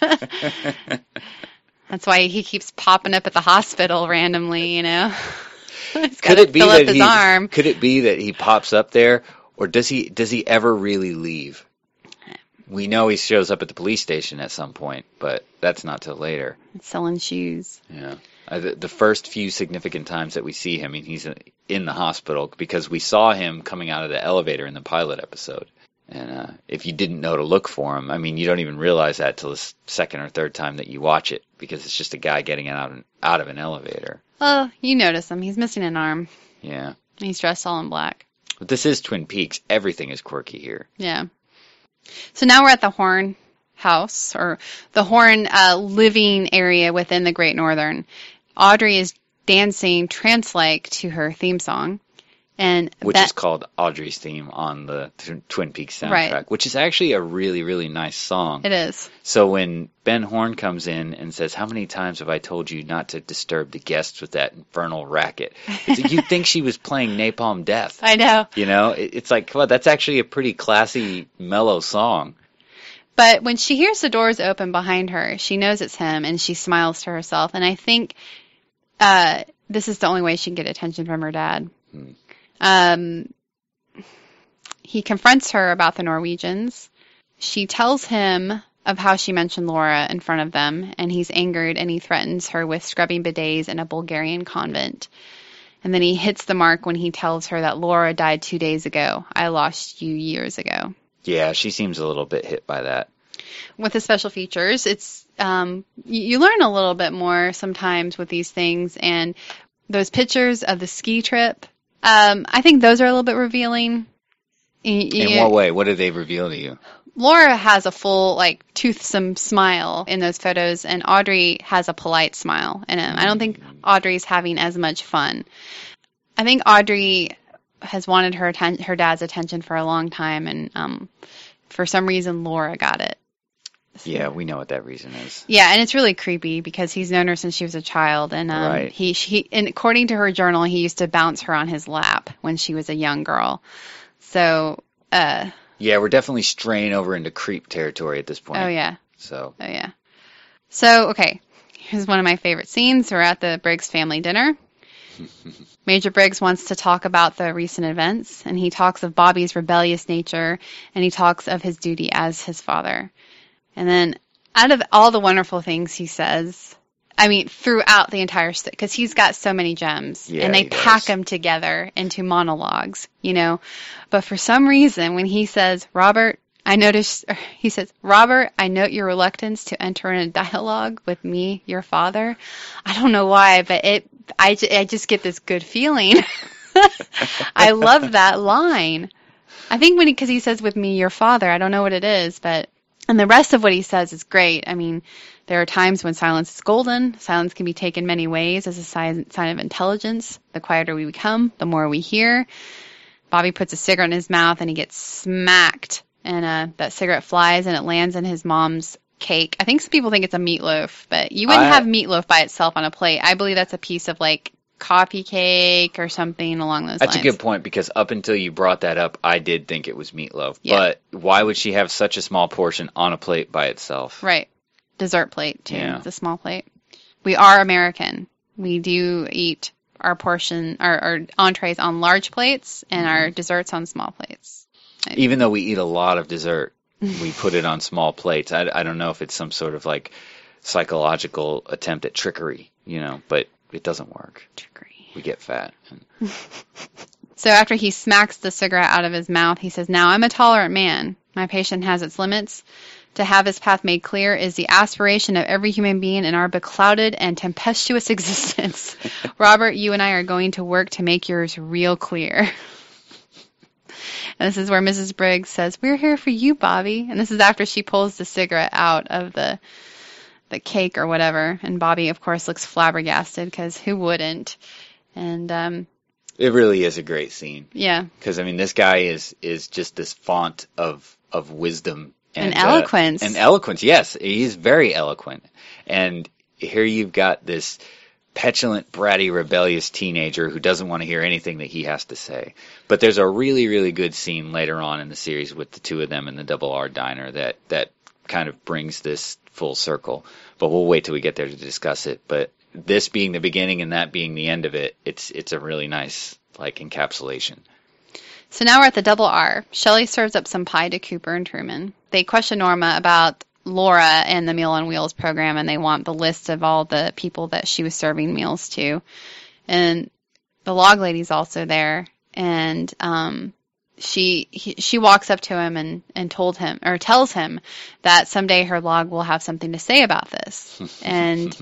so that's why he keeps popping up at the hospital randomly, you know. Could it be that he pops up there, or does he ever really leave? We know he shows up at the police station at some point, but that's not till later. It's selling shoes. Yeah. The first few significant times that we see him, I mean, he's in the hospital because we saw him coming out of the elevator in the pilot episode. And if you didn't know to look for him, I mean, you don't even realize that till the second or third time that you watch it, because it's just a guy getting out of an elevator. Well, you notice him. He's missing an arm. Yeah. He's dressed all in black. But this is Twin Peaks. Everything is quirky here. Yeah. So now we're at the Horne house, or the Horne living area within the Great Northern. Audrey is dancing trance-like to her theme song. And which is called Audrey's theme on the Twin Peaks soundtrack, Right. which is actually a really, really nice song. It is. So when Ben Horne comes in and says, "How many times have I told you not to disturb the guests with that infernal racket?" It's like, you'd think she was playing Napalm Death. I know. You know, it's like, come on, that's actually a pretty classy, mellow song. But when she hears the doors open behind her, she knows it's him, and she smiles to herself. And I think this is the only way she can get attention from her dad. He confronts her about the Norwegians. She tells him of how she mentioned Laura in front of them, and he's angered, and he threatens her with scrubbing bidets in a Bulgarian convent. And then he hits the mark when he tells her that Laura died 2 days ago. I lost you years ago. Yeah, she seems a little bit hit by that. With the special features, it's you learn a little bit more sometimes with these things, and those pictures of the ski trip, I think those are a little bit revealing. In what way? What did they reveal to you? Laura has a full, like, toothsome smile in those photos, and Audrey has a polite smile in them. I don't think Audrey's having as much fun. I think Audrey has wanted her dad's attention for a long time, and for some reason Laura got it. Yeah, we know what that reason is. Yeah, and it's really creepy because he's known her since she was a child, and Right. and according to her journal, he used to bounce her on his lap when she was a young girl. So, Yeah, we're definitely straying over into creep territory at this point. oh yeah. So, So, okay, here's one of my favorite scenes. We're at the Briggs family dinner. Major Briggs wants to talk about the recent events, and he talks of Bobby's rebellious nature, and he talks of his duty as his father. And then, out of all the wonderful things he says, I mean, throughout the entire, because he's got so many gems, Yeah, and they he pack does. them together into monologues, you know. But for some reason, when he says, Robert, I note your reluctance to enter in a dialogue with me, your father. I don't know why, but I just get this good feeling. I love that line. I think because he says with me, your father, I don't know what it is, and the rest of what he says is great. I mean, there are times when silence is golden. Silence can be taken many ways as a sign of intelligence. The quieter we become, the more we hear. Bobby puts a cigarette in his mouth and he gets smacked. And that cigarette flies and it lands in his mom's cake. I think some people think it's a meatloaf, but you wouldn't have meatloaf by itself on a plate. I believe that's a piece of like coffee cake or something along those lines. that's a good point, because up until you brought that up, I did think it was meatloaf. Yeah. But why would she have such a small portion on a plate by itself? Right. Dessert plate, too. Yeah. It's a small plate. We are American. We do eat our portion, our entrees on large plates and our desserts on small plates. Even though we eat a lot of dessert, we put it on small plates. I don't know if it's some sort of like psychological attempt at trickery, you know, but it doesn't work. Trickery. We get fat. So after he smacks the cigarette out of his mouth, he says, now I'm a tolerant man. My patience has its limits. To have his path made clear is the aspiration of every human being in our beclouded and tempestuous existence. Robert, you and I are going to work to make yours real clear. And this is where Mrs. Briggs says, we're here for you, Bobby. And this is after she pulls the cigarette out of the cake or whatever. And Bobby, of course, looks flabbergasted because who wouldn't? And It really is a great scene. yeah. Because, I mean, this guy is just this font of wisdom. And eloquence. And eloquence, yes. He's very eloquent. And here you've got this petulant, bratty, rebellious teenager who doesn't want to hear anything that he has to say. But there's a really, really good scene later on in the series with the two of them in the Double R diner that kind of brings this full circle. But we'll wait till we get there to discuss it. But this being the beginning and that being the end of it, it's a really nice, like, encapsulation. So now we're at the Double R. Shelley serves up some pie to Cooper and Truman. They question Norma about Laura and the Meal on Wheels program, and they want the list of all the people that she was serving meals to. And the log lady's also there, and she walks up to him and tells him that someday her log will have something to say about this. And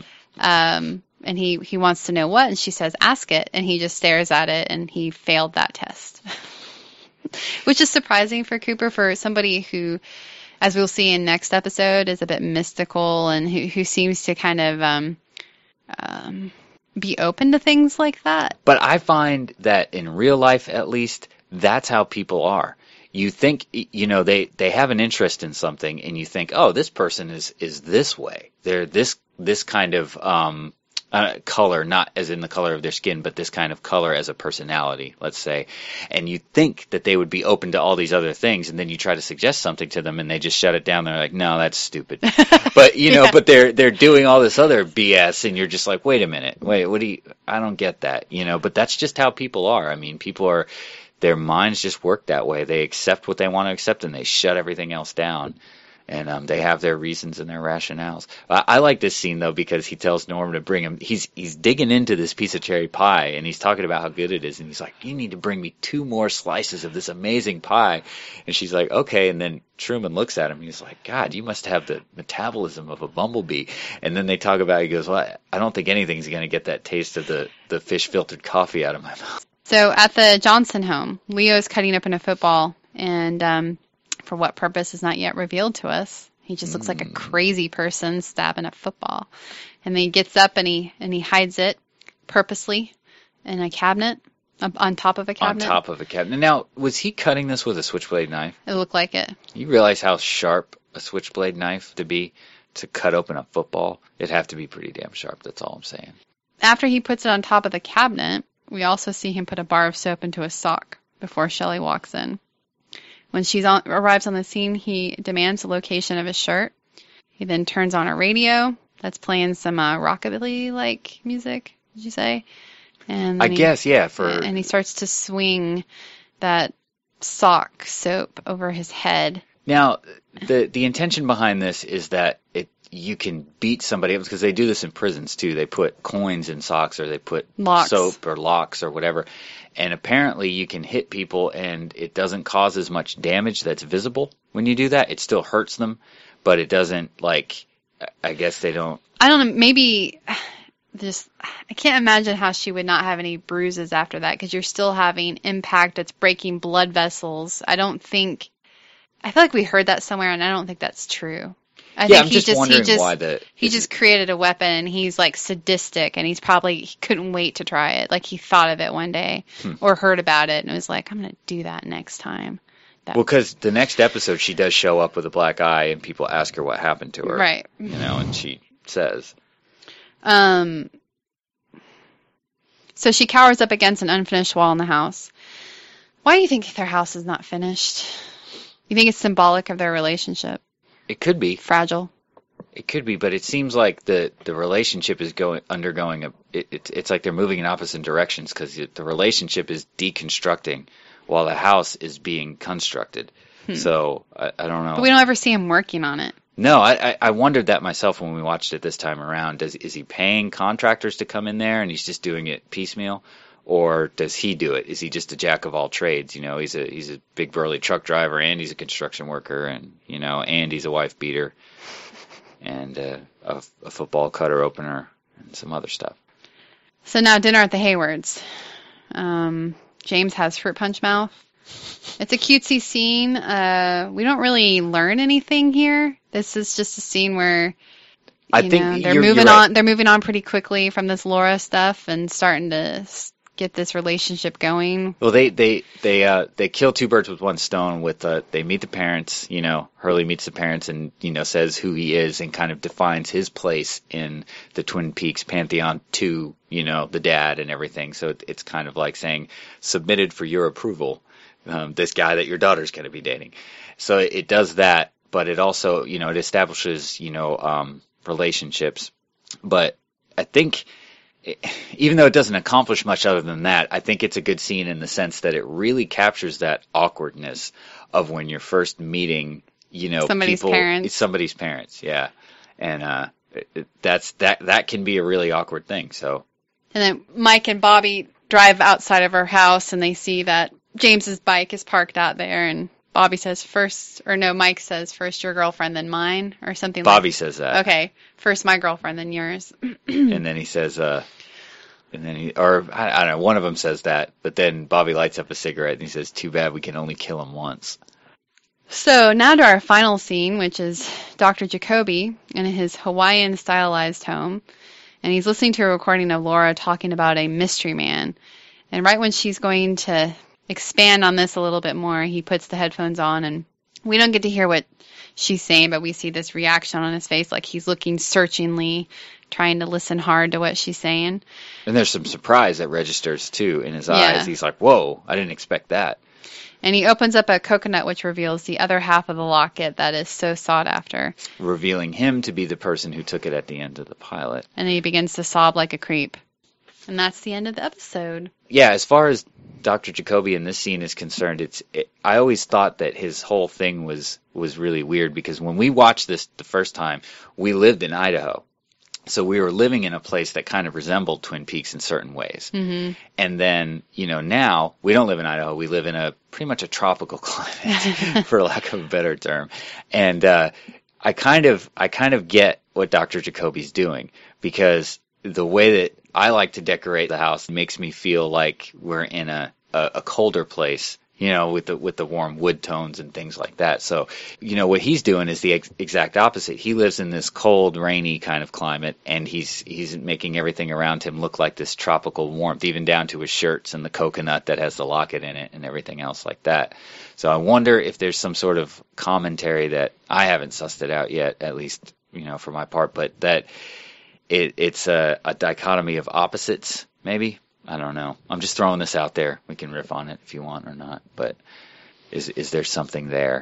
he wants to know what, and she says, ask it. And he just stares at it, and he failed that test. Which is surprising for Cooper, for somebody who, as we'll see in next episode, is a bit mystical and who seems to kind of be open to things like that. But I find that in real life, at least, that's how people are. You think, they have an interest in something, and you think, oh, this person is this way. They're this kind of color, not as in the color of their skin, but this kind of color as a personality, let's say. And you think that they would be open to all these other things, and then you try to suggest something to them, and they just shut it down. They're like, no, that's stupid. But but they're doing all this other BS, and you're just like, wait a minute, I don't get that, But that's just how people are. I mean, their minds just work that way. They accept what they want to accept, and they shut everything else down. And they have their reasons and their rationales. I like this scene, though, because he tells Norm to bring him. He's digging into this piece of cherry pie, and he's talking about how good it is. And he's like, you need to bring me 2 more slices of this amazing pie. And she's like, okay. And then Truman looks at him, and he's like, God, you must have the metabolism of a bumblebee. And then they talk about, he goes, well, I don't think anything's going to get that taste of the fish-filtered coffee out of my mouth. So at the Johnson home, Leo's cutting open a football, and for what purpose is not yet revealed to us. He just looks like a crazy person stabbing a football. And then he gets up and he hides it purposely in a cabinet, on top of a cabinet. On top of a cabinet. Now, was he cutting this with a switchblade knife? It looked like it. You realize how sharp a switchblade knife to cut open a football? It'd have to be pretty damn sharp, that's all I'm saying. After he puts it on top of the cabinet, we also see him put a bar of soap into a sock before Shelley walks in. When she arrives on the scene, he demands the location of his shirt. He then turns on a radio that's playing some rockabilly-like music, did you say? And I guess, yeah. And he starts to swing that sock soap over his head. Now, the intention behind this is that you can beat somebody up, because they do this in prisons too. They put coins in socks, or they put soap or locks or whatever. And apparently you can hit people and it doesn't cause as much damage that's visible when you do that. It still hurts them, but it doesn't, I guess they don't. I don't know, maybe I can't imagine how she would not have any bruises after that, because you're still having impact that's breaking blood vessels. I feel like we heard that somewhere, and I don't think that's true. I'm just wondering why he just created a weapon, and he's sadistic, and he couldn't wait to try it. He thought of it one day or heard about it and was like, I'm going to do that next time. Well, because the next episode she does show up with a black eye, and people ask her what happened to her. Right. And she says. So she cowers up against an unfinished wall in the house. Why do you think their house is not finished? You think it's symbolic of their relationship? It could be. Fragile. It could be, but it seems like the relationship is undergoing it's like they're moving in opposite directions, because the relationship is deconstructing while the house is being constructed. So I don't know. But we don't ever see him working on it. No, I wondered that myself when we watched it this time around. Is he paying contractors to come in there and he's just doing it piecemeal? Or does he do it? Is he just a jack of all trades? He's a big burly truck driver, and he's a construction worker, and and he's a wife beater, and a football cutter opener, and some other stuff. So now dinner at the Haywards. James has fruit punch mouth. It's a cutesy scene. We don't really learn anything here. This is just a scene where they're moving on. They're moving on pretty quickly from this Laura stuff and starting to get this relationship going. Well, they kill 2 birds with one stone. They meet the parents. Hurley meets the parents and says who he is and kind of defines his place in the Twin Peaks pantheon to the dad and everything. So it's kind of like saying, submitted for your approval, this guy that your daughter's going to be dating. So it does that, but it also it establishes relationships. But I think, even though it doesn't accomplish much other than that, I think it's a good scene in the sense that it really captures that awkwardness of when you're first meeting, somebody's parents, yeah. And that can be a really awkward thing. So, and then Mike and Bobby drive outside of her house, and they see that James's bike is parked out there, and Mike says, first your girlfriend, then mine, or something Bobby says that. Okay, first my girlfriend, then yours. And then he says, I don't know, one of them says that, but then Bobby lights up a cigarette and he says, too bad we can only kill him once. So now to our final scene, which is Dr. Jacoby in his Hawaiian stylized home. and he's listening to a recording of Laura talking about a mystery man. And right when she's going to expand on this a little bit more, he puts the headphones on, and we don't get to hear what she's saying, but we see this reaction on his face, like he's looking searchingly, trying to listen hard to what she's saying. And there's some surprise that registers, too, in his eyes. He's like, whoa, I didn't expect that. And he opens up a coconut, which reveals the other half of the locket that is so sought after. Revealing him to be the person who took it at the end of the pilot. And he begins to sob like a creep. And that's the end of the episode. Yeah, as far as Dr. Jacoby in this scene is concerned, I always thought that his whole thing was really weird, because when we watched this the first time, we lived in Idaho. So we were living in a place that kind of resembled Twin Peaks in certain ways. Mm-hmm. And then, now we don't live in Idaho. We live in pretty much a tropical climate, for lack of a better term. And I kind of get what Dr. Jacoby's doing, because the way that I like to decorate the house makes me feel like we're in a colder place, with the warm wood tones and things like that. So, what he's doing is the exact opposite. He lives in this cold, rainy kind of climate, and he's making everything around him look like this tropical warmth, even down to his shirts and the coconut that has the locket in it and everything else like that. So I wonder if there's some sort of commentary that I haven't sussed it out yet, at least, for my part, but that it's a dichotomy of opposites, maybe. I don't know. I'm just throwing this out there. We can riff on it if you want or not. But is there something there?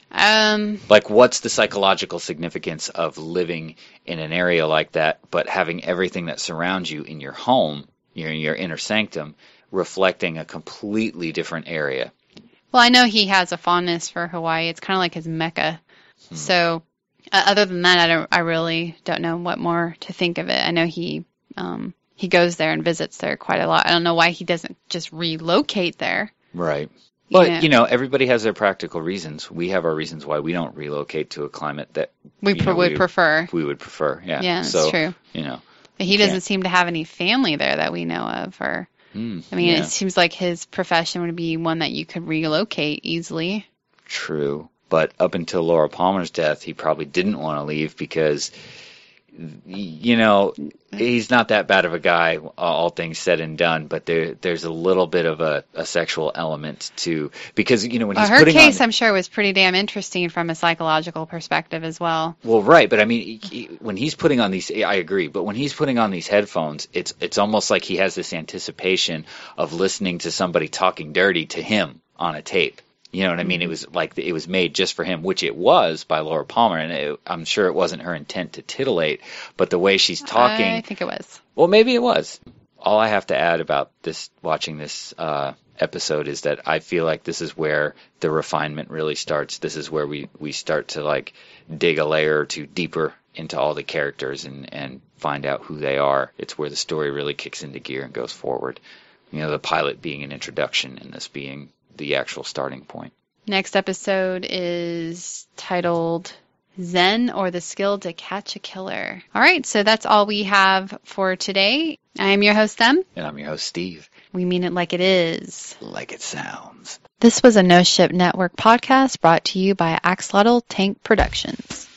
Like, what's the psychological significance of living in an area like that, but having everything that surrounds you in your home, your inner sanctum, reflecting a completely different area? Well, I know he has a fondness for Hawaii. It's kind of like his Mecca. So, other than that, I really don't know what more to think of it. I know he goes there and visits there quite a lot. I don't know why he doesn't just relocate there. Right. But, everybody has their practical reasons. We have our reasons why we don't relocate to a climate that we would prefer. We would prefer, yeah. Yeah, that's true. But he doesn't seem to have any family there that we know of. It seems like his profession would be one that you could relocate easily. True. But up until Laura Palmer's death, he probably didn't want to leave because, he's not that bad of a guy, all things said and done, but there's a little bit of a sexual element to, because, when he's her case, I'm sure, was pretty damn interesting from a psychological perspective as well. Well, right, but when he's putting on these, I agree, but when he's putting on these headphones, it's almost like he has this anticipation of listening to somebody talking dirty to him on a tape. You know what I mean? It was like it was made just for him, which it was by Laura Palmer, and I'm sure it wasn't her intent to titillate, but the way she's talking... I think it was. Well, maybe it was. All I have to add about watching this episode is that I feel like this is where the refinement really starts. This is where we start to, dig a layer or two deeper into all the characters and find out who they are. It's where the story really kicks into gear and goes forward. The pilot being an introduction and this being the actual starting point. Next episode is titled Zen, or the Skill to Catch a Killer. All right, so that's all we have for today. I am your host, Em. And I'm your host, Steve. We mean it like it is. Like it sounds. This was a No Ship Network podcast brought to you by Axolotl Tank Productions.